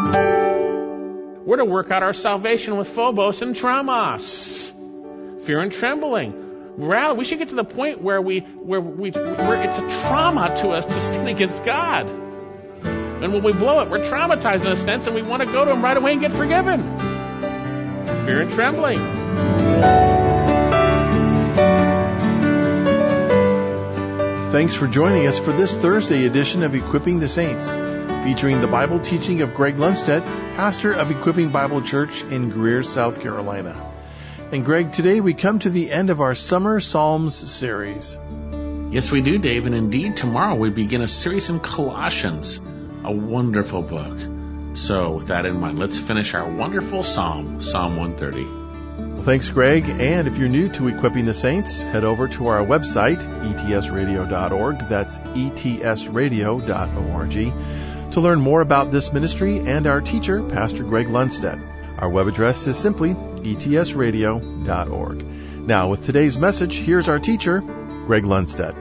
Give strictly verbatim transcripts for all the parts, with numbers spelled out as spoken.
We're to work out our salvation with phobos and traumas, fear and trembling. Rather, we should get to the point where we, where we, where it's a trauma to us to stand against God. And when we blow it, we're traumatized in a sense, and we want to go to Him right away and get forgiven. Fear and trembling. Thanks for joining us for this Thursday edition of Equipping the Saints, featuring the Bible teaching of Greg Lundstedt, pastor of Equipping Bible Church in Greer, South Carolina. And Greg, today we come to the end of our Summer Psalms series. Yes, we do, Dave. And indeed, tomorrow we begin a series in Colossians, a wonderful book. So with that in mind, let's finish our wonderful psalm, Psalm one thirty. Well, thanks, Greg. And if you're new to Equipping the Saints, head over to our website, E T S radio dot org. That's E T S radio dot org to learn more about this ministry and our teacher, Pastor Greg Lundstedt. Our web address is simply E T S radio dot org. Now, with today's message, here's our teacher, Greg Lundstedt.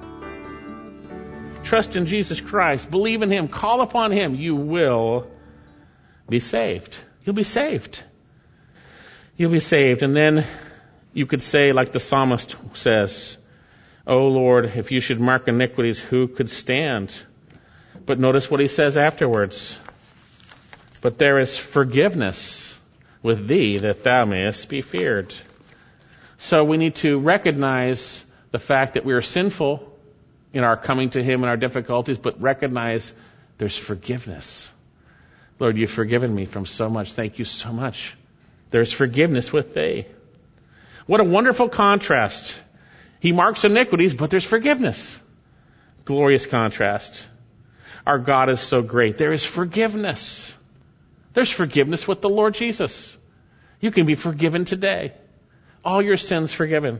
Trust in Jesus Christ. Believe in Him. Call upon Him. You will be saved. You'll be saved. You'll be saved. And then you could say, like the psalmist says, "O Lord, if you should mark iniquities, who could stand?" But notice what he says afterwards. "But there is forgiveness with thee, that thou mayest be feared." So we need to recognize the fact that we are sinful in our coming to Him and our difficulties, but recognize there's forgiveness. Lord, you've forgiven me from so much. Thank you so much. There's forgiveness with thee. What a wonderful contrast. He marks iniquities, but there's forgiveness. Glorious contrast. Our God is so great. There is forgiveness. There's forgiveness with the Lord Jesus. You can be forgiven today. All your sins forgiven.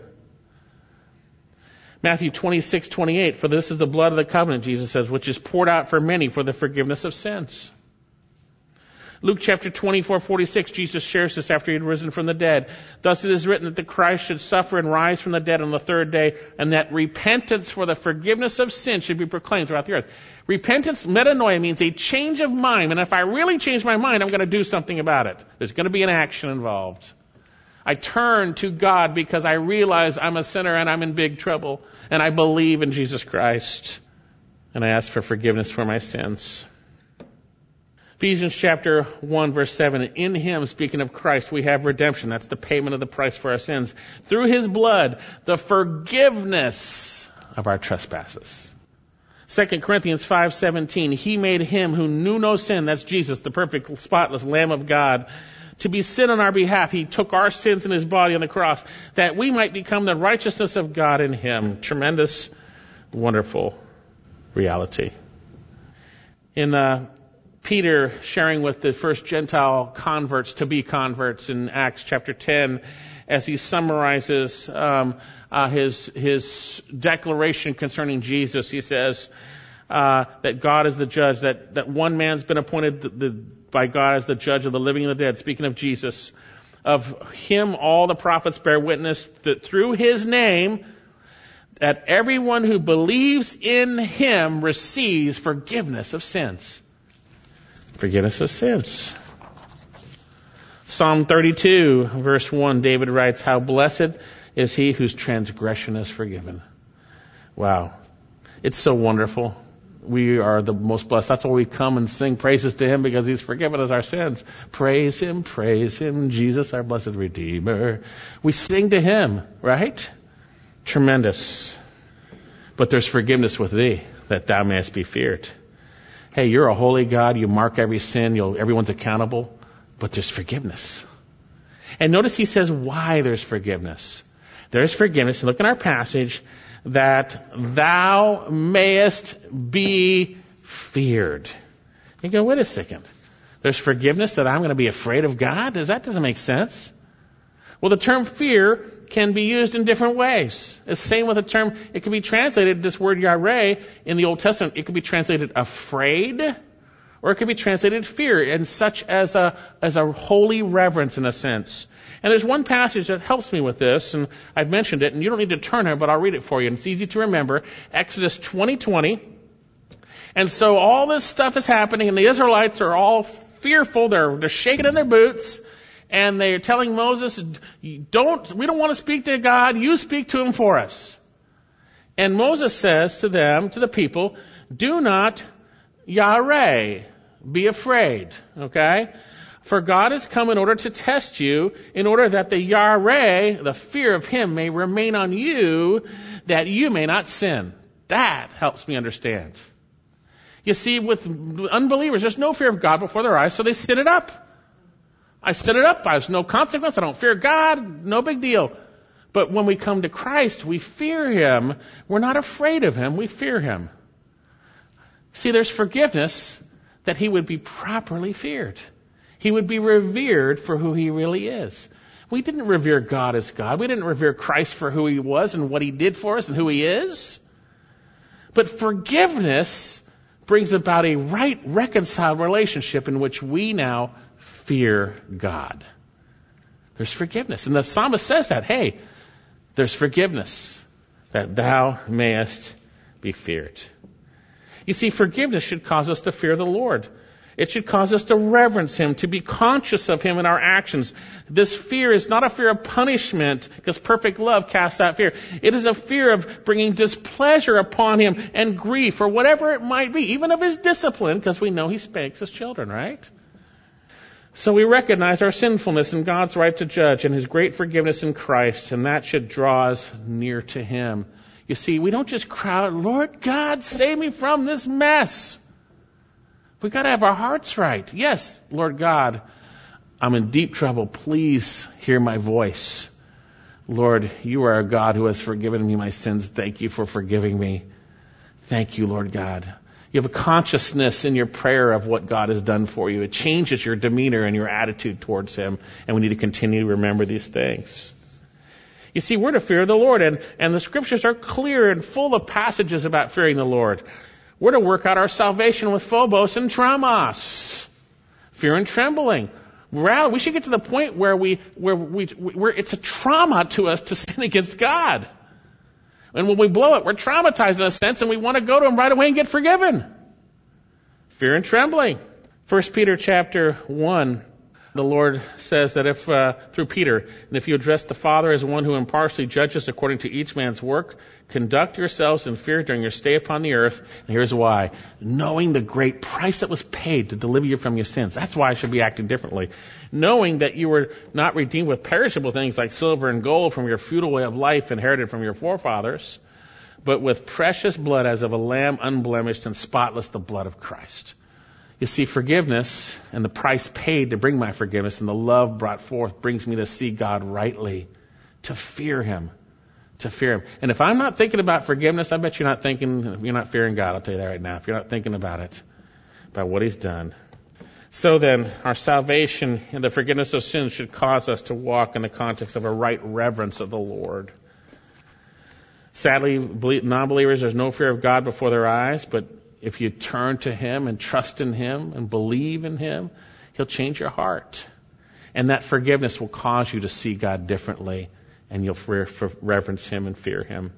Matthew twenty-six twenty-eight, "For this is the blood of the covenant," Jesus says, "which is poured out for many for the forgiveness of sins." Luke chapter twenty-four forty-six, Jesus shares this after He had risen from the dead. "Thus it is written that the Christ should suffer and rise from the dead on the third day, and that repentance for the forgiveness of sin should be proclaimed throughout the earth." Repentance, metanoia, means a change of mind. And if I really change my mind, I'm going to do something about it. There's going to be an action involved. I turn to God because I realize I'm a sinner and I'm in big trouble. And I believe in Jesus Christ. And I ask for forgiveness for my sins. Ephesians chapter one, verse seven, "In Him," speaking of Christ, "we have redemption." That's the payment of the price for our sins. "Through His blood, the forgiveness of our trespasses." Second Corinthians five seventeen, "He made Him who knew no sin," that's Jesus, the perfect, spotless Lamb of God, "to be sin on our behalf. He took our sins in His body on the cross, that we might become the righteousness of God in Him." Tremendous, wonderful reality. In uh, Peter sharing with the first Gentile converts to be converts in Acts chapter ten, as he summarizes um, uh, his his declaration concerning Jesus, he says uh, that God is the judge, that, that one man's been appointed the, the, by God as the judge of the living and the dead, speaking of Jesus. "Of Him all the prophets bear witness that through His name, that everyone who believes in Him receives forgiveness of sins." Forgiveness of sins. Psalm thirty-two, verse one, David writes, "How blessed is he whose transgression is forgiven." Wow. It's so wonderful. We are the most blessed. That's why we come and sing praises to Him, because He's forgiven us our sins. Praise Him, praise Him, Jesus, our blessed Redeemer. We sing to Him, right? Tremendous. "But there's forgiveness with thee, that thou mayest be feared." Hey, you're a holy God. You mark every sin. You'll, everyone's accountable. But there's forgiveness. And notice he says why there's forgiveness. There's forgiveness. Look in our passage. "That thou mayest be feared." You go, wait a second. There's forgiveness that I'm going to be afraid of God? That doesn't make sense. Well, the term fear can be used in different ways. The same with the term, it can be translated, this word yareh in the Old Testament, it could be translated afraid, or it could be translated fear, and such as a, as a holy reverence in a sense. And there's one passage that helps me with this, and I've mentioned it, and you don't need to turn there, but I'll read it for you, and it's easy to remember. Exodus twenty twenty. And so all this stuff is happening, and the Israelites are all fearful. They're, they're shaking in their boots. And they're telling Moses, don't, we don't want to speak to God. You speak to him for us. And Moses says to them, to the people, do not yareh, be afraid. Okay? For God has come in order to test you, in order that the yareh, the fear of him, may remain on you, that you may not sin. That helps me understand. You see, with unbelievers, there's no fear of God before their eyes, so they sit it up. I set it up. There's no consequence. I don't fear God. No big deal. But when we come to Christ, we fear him. We're not afraid of him. We fear him. See, there's forgiveness that he would be properly feared. He would be revered for who he really is. We didn't revere God as God. We didn't revere Christ for who he was and what he did for us and who he is. But forgiveness brings about a right, reconciled relationship in which we now fear God. There's forgiveness. And the psalmist says that, hey, there's forgiveness, that thou mayest be feared. You see, forgiveness should cause us to fear the Lord. It should cause us to reverence him, to be conscious of him in our actions. This fear is not a fear of punishment, because perfect love casts out fear. It is a fear of bringing displeasure upon him and grief, or whatever it might be, even of his discipline, because we know he spanks his children, right? So we recognize our sinfulness and God's right to judge and his great forgiveness in Christ, and that should draw us near to him. You see, we don't just cry out, Lord God, save me from this mess. We've got to have our hearts right. Yes, Lord God, I'm in deep trouble. Please hear my voice. Lord, you are a God who has forgiven me my sins. Thank you for forgiving me. Thank you, Lord God. You have a consciousness in your prayer of what God has done for you. It changes your demeanor and your attitude towards him. And we need to continue to remember these things. You see, we're to fear the Lord. And, and the scriptures are clear and full of passages about fearing the Lord. We're to work out our salvation with phobos and traumas. Fear and trembling. Well, we should get to the point where we, where we, where it's a trauma to us to sin against God. And when we blow it, we're traumatized in a sense, and we want to go to him right away and get forgiven. Fear and trembling. First Peter chapter one, the Lord says that if, uh, through Peter, and if you address the Father as one who impartially judges according to each man's work, conduct yourselves in fear during your stay upon the earth. And here's why. Knowing the great price that was paid to deliver you from your sins. That's why I should be acting differently. Knowing that you were not redeemed with perishable things like silver and gold from your futile way of life inherited from your forefathers, but with precious blood as of a lamb unblemished and spotless, the blood of Christ. You see, forgiveness and the price paid to bring my forgiveness and the love brought forth brings me to see God rightly, to fear him, to fear him. And if I'm not thinking about forgiveness, I bet you're not thinking, you're not fearing God. I'll tell you that right now. If you're not thinking about it, about what he's done. So then, our salvation and the forgiveness of sins should cause us to walk in the context of a right reverence of the Lord. Sadly, non-believers, there's no fear of God before their eyes, but if you turn to him and trust in him and believe in him, he'll change your heart. And that forgiveness will cause you to see God differently, and you'll reverence him and fear him.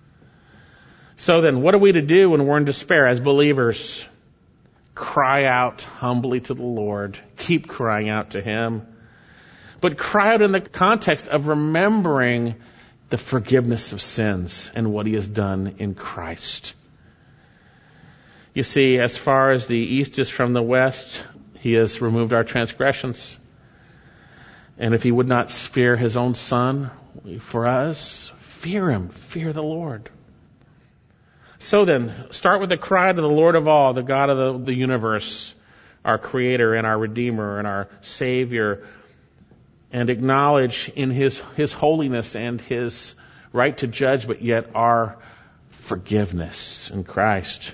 So then, what are we to do when we're in despair as believers? Cry out humbly to the Lord. Keep crying out to him. But cry out in the context of remembering the forgiveness of sins and what he has done in Christ. You see, as far as the east is from the west, he has removed our transgressions. And if he would not spare his own son for us, fear him, fear the Lord. So then, start with the cry to the Lord of all, the God of the, the universe, our Creator and our Redeemer and our Savior, and acknowledge in his, his holiness and his right to judge, but yet our forgiveness in Christ.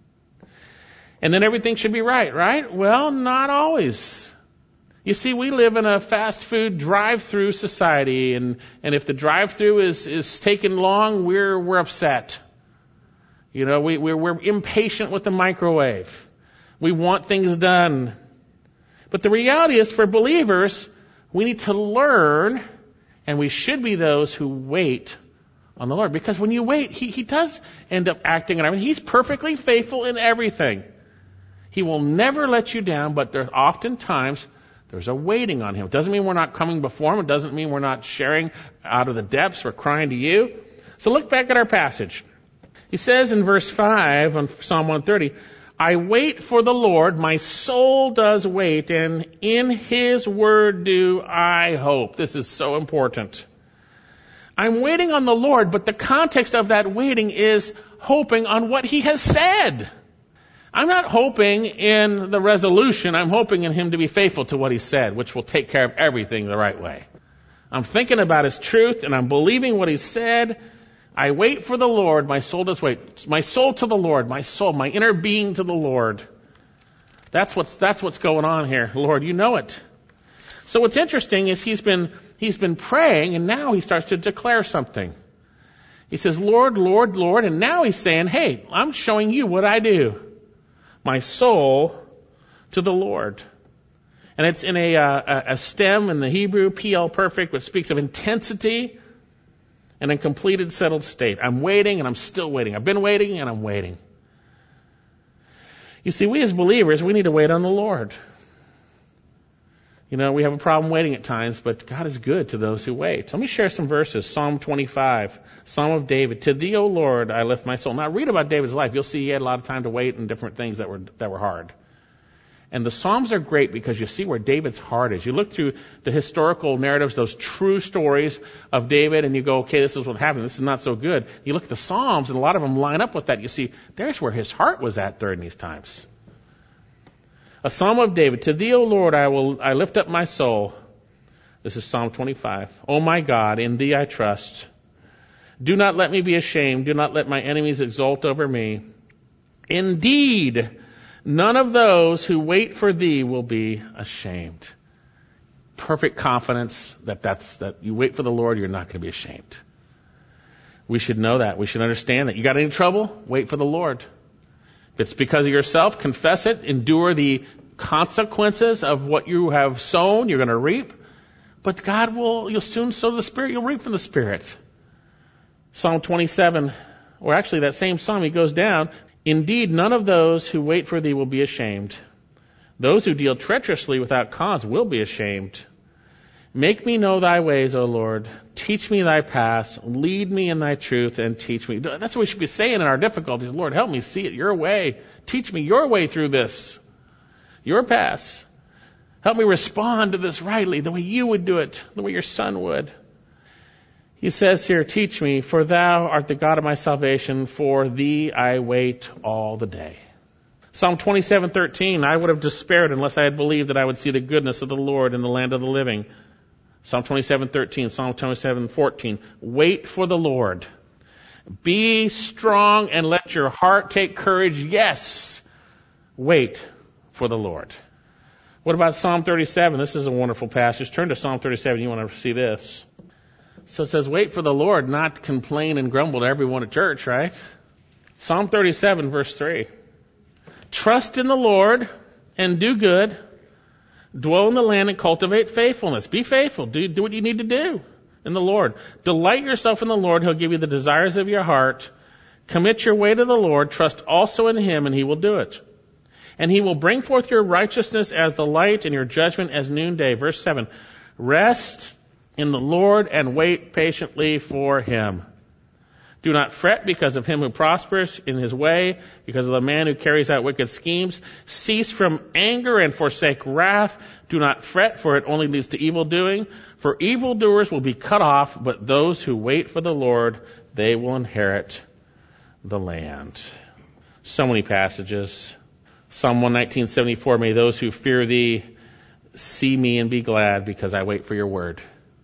And then everything should be right, right? Well, not always. You see, we live in a fast food drive-through society, and, and if the drive-through is, is taking long, we're, we're upset. You know, we, we're, we're impatient with the microwave. We want things done. But the reality is, for believers, we need to learn, and we should be those who wait on the Lord. Because when you wait, he, he does end up acting on everything. He's perfectly faithful in everything. He will never let you down, but there oftentimes there's a waiting on him. It doesn't mean we're not coming before him. It doesn't mean we're not sharing out of the depths. We're crying to you. So look back at our passage. He says in verse five on Psalm one thirty, I wait for the Lord, my soul does wait, and in his word do I hope. This is so important. I'm waiting on the Lord, but the context of that waiting is hoping on what he has said. I'm not hoping in the resolution. I'm hoping in him to be faithful to what he said, which will take care of everything the right way. I'm thinking about his truth, and I'm believing what he said. I wait for the Lord. My soul does wait. My soul to the Lord. My soul, my inner being to the Lord. That's what's, that's what's going on here. Lord, you know it. So what's interesting is he's been, he's been praying, and now he starts to declare something. He says, Lord, Lord, Lord, and now he's saying, hey, I'm showing you what I do. My soul to the Lord. And it's in a, uh, a stem in the Hebrew, P L perfect, which speaks of intensity and a completed, settled state. I'm waiting and I'm still waiting. I've been waiting and I'm waiting. You see, we as believers, we need to wait on the Lord. You know, we have a problem waiting at times, but God is good to those who wait. So let me share some verses. Psalm twenty-five, Psalm of David. To thee, O Lord, I lift my soul. Now read about David's life. You'll see he had a lot of time to wait and different things that were, that were hard. And the Psalms are great because you see where David's heart is. You look through the historical narratives, those true stories of David, and you go, okay, this is what happened. This is not so good. You look at the Psalms, and a lot of them line up with that. You see, there's where his heart was at during these times. A Psalm of David. To thee, O Lord, I will, I lift up my soul. This is Psalm twenty-five. O my God, in thee I trust. Do not let me be ashamed. Do not let my enemies exult over me. Indeed, none of those who wait for thee will be ashamed. Perfect confidence that that's, that you wait for the Lord, you're not going to be ashamed. We should know that. We should understand that. You got any trouble? Wait for the Lord. If it's because of yourself, confess it. Endure the consequences of what you have sown. You're going to reap. But God will, you'll soon sow the Spirit. You'll reap from the Spirit. Psalm twenty-seven, or actually that same psalm, he goes down. Indeed, none of those who wait for thee will be ashamed. Those who deal treacherously without cause will be ashamed. Make me know thy ways, O Lord. Teach me thy paths. Lead me in thy truth and teach me. That's what we should be saying in our difficulties. Lord, help me see it your way. Teach me your way through this. Your paths. Help me respond to this rightly, the way you would do it, the way your Son would. He says here, teach me, for thou art the God of my salvation. For thee I wait all the day. Psalm twenty-seven thirteen, I would have despaired unless I had believed that I would see the goodness of the Lord in the land of the living. Psalm twenty-seven thirteen, Psalm twenty-seven fourteen, wait for the Lord. Be strong and let your heart take courage. Yes, wait for the Lord. What about Psalm thirty-seven? This is a wonderful passage. Turn to Psalm thirty-seven. You want to see this. So it says, wait for the Lord, not complain and grumble to everyone at church, right? Psalm thirty-seven, verse three. Trust in the Lord and do good. Dwell in the land and cultivate faithfulness. Be faithful. Do, do what you need to do in the Lord. Delight yourself in the Lord. He'll give you the desires of your heart. Commit your way to the Lord. Trust also in him, and he will do it. And he will bring forth your righteousness as the light and your judgment as noonday. Verse seven. Rest in the Lord and wait patiently for him. Do not fret because of him who prospers in his way, because of the man who carries out wicked schemes. Cease from anger and forsake wrath. Do not fret, for it only leads to evil doing. For evildoers will be cut off, but those who wait for the Lord, they will inherit the land. So many passages. Psalm one nineteen seventy-four, may those who fear thee see me and be glad, because I wait for your word.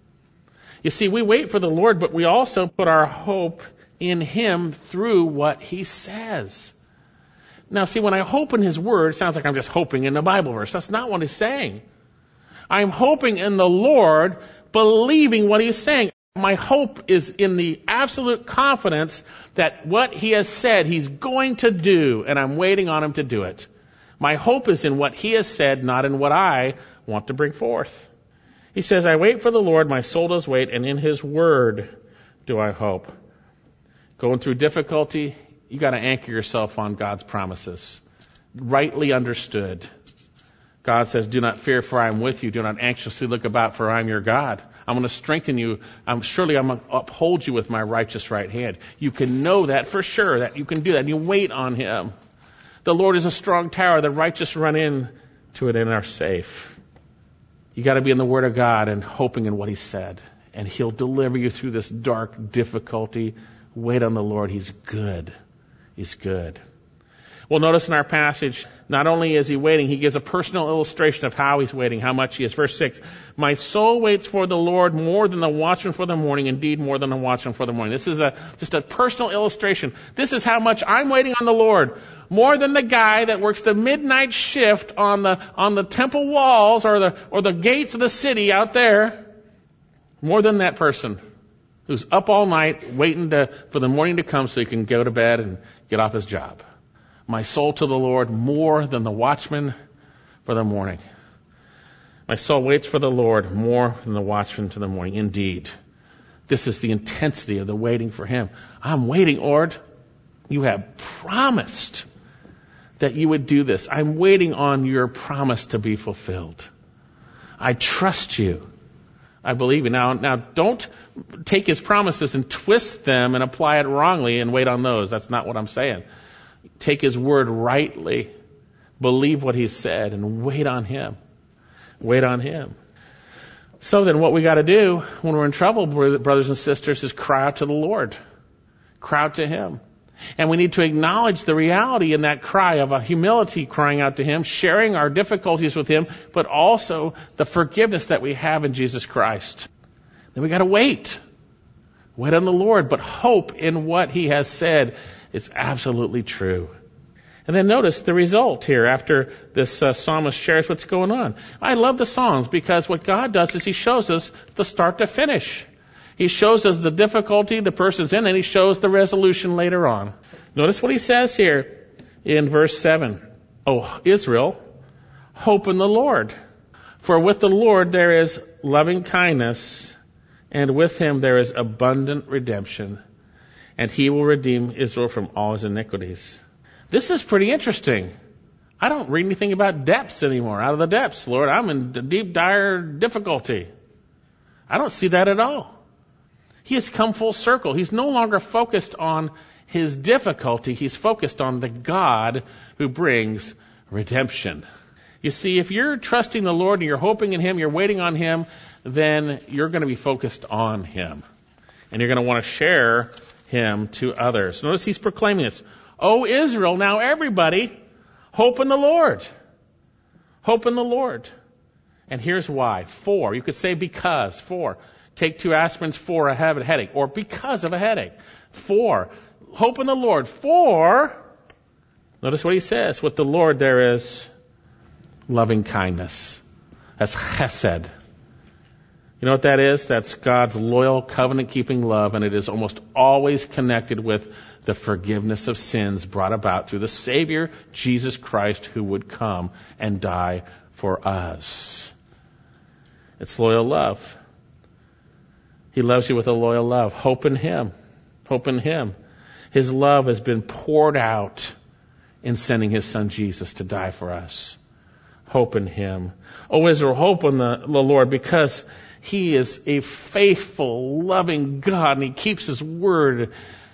You see, we wait for the Lord, but we also put our hope in him through what he says. Now, see, when I hope in his word, it sounds like I'm just hoping in a Bible verse. That's not what he's saying. I'm hoping in the Lord, believing what he's saying. My hope is in the absolute confidence that what he has said he's going to do, and I'm waiting on him to do it. My hope is in what he has said, not in what I want to bring forth. He says, I wait for the Lord, my soul does wait, and in his word do I hope. Going through difficulty, you got to anchor yourself on God's promises. rightly understood. God says, do not fear, for I am with you. Do not anxiously look about, for I am your God. I'm going to strengthen you. I'm surely I'm going to uphold you with my righteous right hand. You can know that for sure, that you can do that. And you wait on him. The Lord is a strong tower. The righteous run in to it and are safe. You got to be in the Word of God and hoping in what he said. And he'll deliver you through this dark difficulty. Wait on the Lord. He's good. He's good. Well, notice in our passage, not only is he waiting, he gives a personal illustration of how he's waiting, how much he is. Verse six, my soul waits for the Lord more than the watchman for the morning, indeed more than the watchman for the morning. This is a just a personal illustration. This is how much I'm waiting on the Lord. More than the guy that works the midnight shift on the on the temple walls or the or the gates of the city out there. More than that person who's up all night waiting to, for the morning to come so he can go to bed and get off his job. My soul to the Lord more than the watchman for the morning. My soul waits for the Lord more than the watchman to the morning. Indeed, this is the intensity of the waiting for him. I'm waiting, Lord. You have promised that you would do this. I'm waiting on your promise to be fulfilled. I trust you. I believe you. Now, now don't take his promises and twist them and apply it wrongly and wait on those. That's not what I'm saying. Take his word rightly. Believe what he said and wait on him. Wait on him. So then what we got to do when we're in trouble, brothers and sisters, is cry out to the Lord. Cry out to him. And we need to acknowledge the reality in that cry of a humility crying out to him, sharing our difficulties with him, but also the forgiveness that we have in Jesus Christ. Then we got to wait. Wait on the Lord, but hope in what he has said. It's absolutely true. And then notice the result here after this uh, psalmist shares what's going on. I love the Psalms because what God does is he shows us the start to finish. He shows us the difficulty the person's in, and he shows the resolution later on. Notice what he says here in verse seven. Oh, Israel, hope in the Lord. For with the Lord there is loving kindness, and with him there is abundant redemption, and he will redeem Israel from all his iniquities. This is pretty interesting. I don't read anything about depths anymore. Out of the depths, Lord, I'm in deep, dire difficulty. I don't see that at all. He has come full circle. He's no longer focused on his difficulty. He's focused on the God who brings redemption. You see, if you're trusting the Lord and you're hoping in him, you're waiting on him, then you're going to be focused on him. And you're going to want to share him to others. Notice he's proclaiming this. O Israel, now everybody, hope in the Lord. Hope in the Lord. And here's why. For. You could say because. For. Take two aspirins for a headache, or because of a headache. For. Hope in the Lord. For. Notice what he says. With the Lord there is loving kindness. That's chesed. You know what that is? That's God's loyal, covenant-keeping love, and it is almost always connected with the forgiveness of sins brought about through the Savior, Jesus Christ, who would come and die for us. It's loyal love. He loves you with a loyal love. Hope in him. Hope in him. His love has been poured out in sending his son Jesus to die for us. Hope in him. O Israel, hope in the, the Lord, because he is a faithful, loving God, and he keeps his word,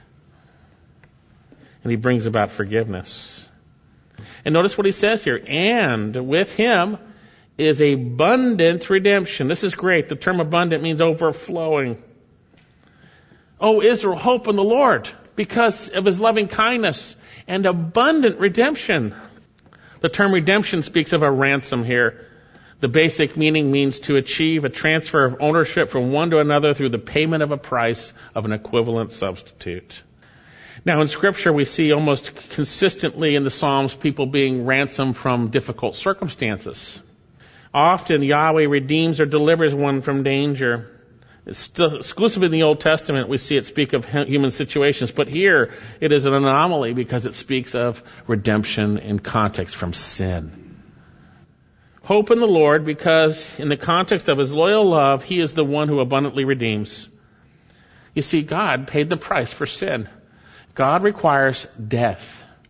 and he brings about forgiveness. And notice what he says here. And with him is abundant redemption. This is great. The term abundant means overflowing. O Israel, hope in the Lord because of his loving kindness and abundant redemption. The term redemption speaks of a ransom here. The basic meaning means to achieve a transfer of ownership from one to another through the payment of a price of an equivalent substitute. Now in Scripture we see almost consistently in the Psalms people being ransomed from difficult circumstances. Often Yahweh redeems or delivers one from danger. It's still exclusively in the Old Testament we see it speak of human situations, but here it is an anomaly because it speaks of redemption in context from sin. Hope in the Lord because in the context of his loyal love, he is the one who abundantly redeems. You see, God paid the price for sin. God requires death.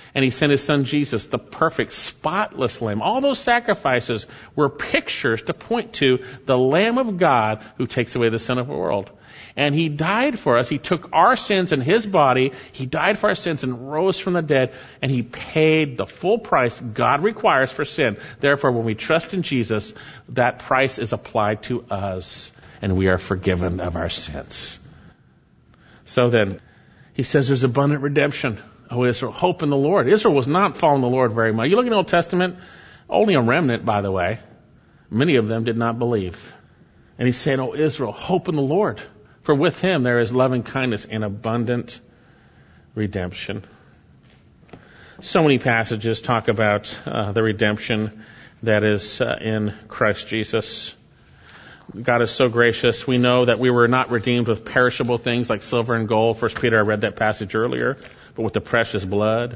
And he sent his son Jesus, the perfect, spotless lamb. All those sacrifices were pictures to point to the Lamb of God who takes away the sin of the world. And he died for us. He took our sins in his body. He died for our sins and rose from the dead. And he paid the full price God requires for sin. Therefore, when we trust in Jesus, that price is applied to us, and we are forgiven of our sins. So then, he says there's abundant redemption. Oh, Israel, hope in the Lord. Israel was not following the Lord very much. You look in the Old Testament, only a remnant, by the way. Many of them did not believe. And he's saying, oh, Israel, hope in the Lord. For with him there is loving kindness and abundant redemption. So many passages talk about uh, the redemption that is uh, in Christ Jesus. God is so gracious. We know that we were not redeemed with perishable things like silver and gold. First Peter, I read that passage earlier, but with the precious blood.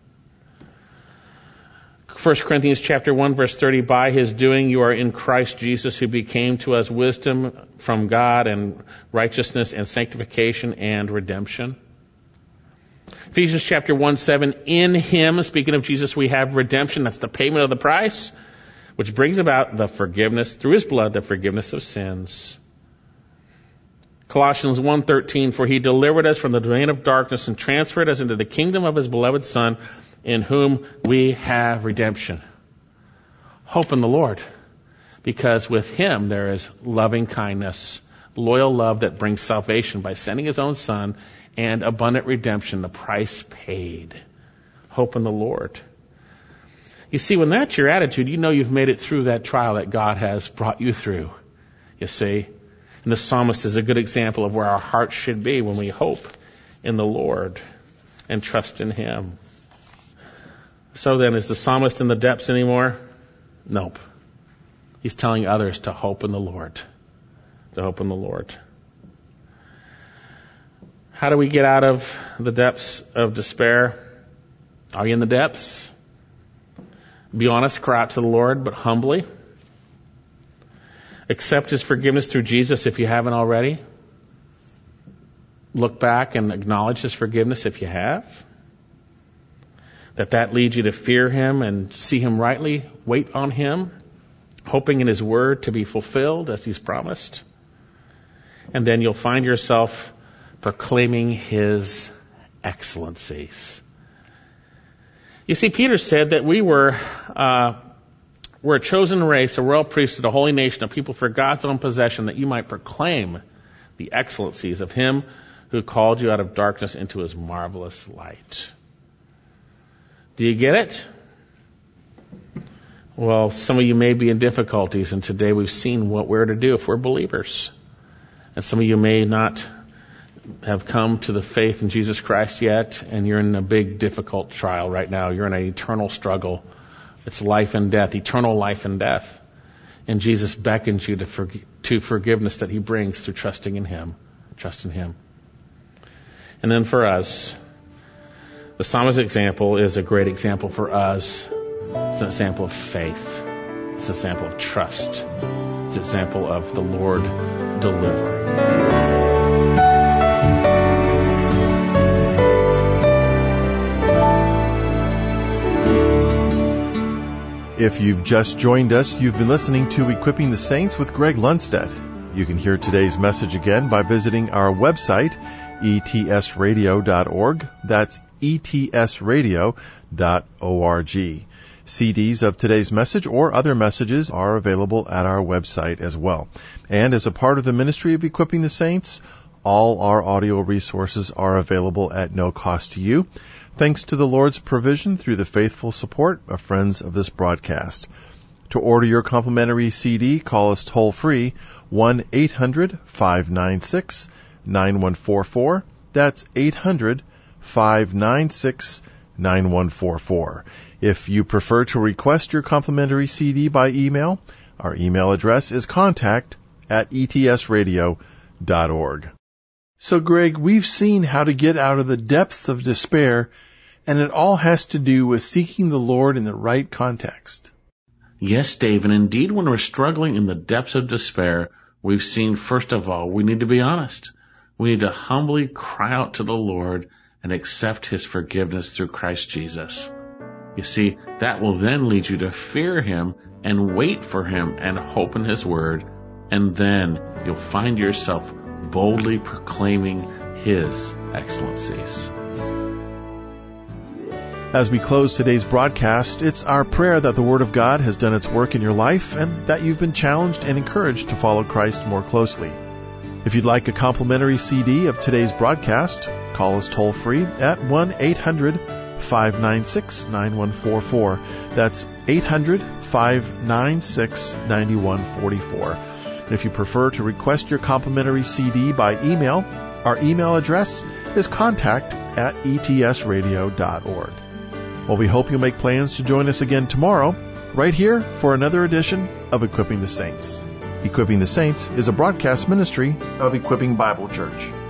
First Corinthians chapter one, verse thirty, by his doing you are in Christ Jesus, who became to us wisdom from God and righteousness and sanctification and redemption. Ephesians chapter one, seven, in him, speaking of Jesus, we have redemption. That's the payment of the price, which brings about the forgiveness, through his blood, the forgiveness of sins. Colossians one thirteen, for he delivered us from the domain of darkness and transferred us into the kingdom of his beloved Son, in whom we have redemption. Hope in the Lord, because with him there is loving kindness, loyal love that brings salvation by sending his own Son, and abundant redemption, the price paid. Hope in the Lord. You see, when that's your attitude, you know you've made it through that trial that God has brought you through. You see? And the psalmist is a good example of where our hearts should be when we hope in the Lord and trust in him. So then, is the psalmist in the depths anymore? Nope. He's telling others to hope in the Lord. To hope in the Lord. How do we get out of the depths of despair? Are you in the depths? Be honest, cry out to the Lord, but humbly. Accept his forgiveness through Jesus if you haven't already. Look back and acknowledge his forgiveness if you have. That that leads you to fear him and see him rightly. Wait on him, hoping in his word to be fulfilled as he's promised. And then you'll find yourself proclaiming his excellencies. You see, Peter said that we were uh, we're a chosen race, a royal priesthood, a holy nation, a people for God's own possession, that you might proclaim the excellencies of him who called you out of darkness into his marvelous light. Do you get it? Well, some of you may be in difficulties, and today we've seen what we're to do if we're believers. And some of you may not have come to the faith in Jesus Christ yet, and you're in a big, difficult trial right now. You're in an eternal struggle. It's life and death, eternal life and death. And Jesus beckons you to, forg- to forgiveness that he brings through trusting in him. Trust in him. And then for us, the psalmist's example is a great example for us. It's an example of faith. It's an example of trust. It's an example of the Lord delivering. If you've just joined us, you've been listening to Equipping the Saints with Greg Lundstedt. You can hear today's message again by visiting our website, E T S radio dot org. That's E T S radio dot org. C Ds of today's message or other messages are available at our website as well. And as a part of the ministry of Equipping the Saints, all our audio resources are available at no cost to you, thanks to the Lord's provision through the faithful support of friends of this broadcast. To order your complimentary C D, call us toll-free, one eight hundred five nine six nine one four four. That's eight hundred five nine six nine one four four. If you prefer to request your complimentary C D by email, our email address is contact at E T S radio dot org. So, Greg, we've seen how to get out of the depths of despair, and it all has to do with seeking the Lord in the right context. Yes, Dave, and indeed when we're struggling in the depths of despair, we've seen, first of all, we need to be honest. We need to humbly cry out to the Lord and accept his forgiveness through Christ Jesus. You see, that will then lead you to fear him and wait for him and hope in his word, and then you'll find yourself boldly proclaiming his excellencies. As we close today's broadcast, it's our prayer that the Word of God has done its work in your life and that you've been challenged and encouraged to follow Christ more closely. If you'd like a complimentary C D of today's broadcast, call us toll-free at one eight hundred five nine six nine one four four. That's eight hundred five nine six nine one four four. And if you prefer to request your complimentary C D by email, our email address is contact at e t s radio dot org. Well, we hope you'll make plans to join us again tomorrow, right here for another edition of Equipping the Saints. Equipping the Saints is a broadcast ministry of Equipping Bible Church.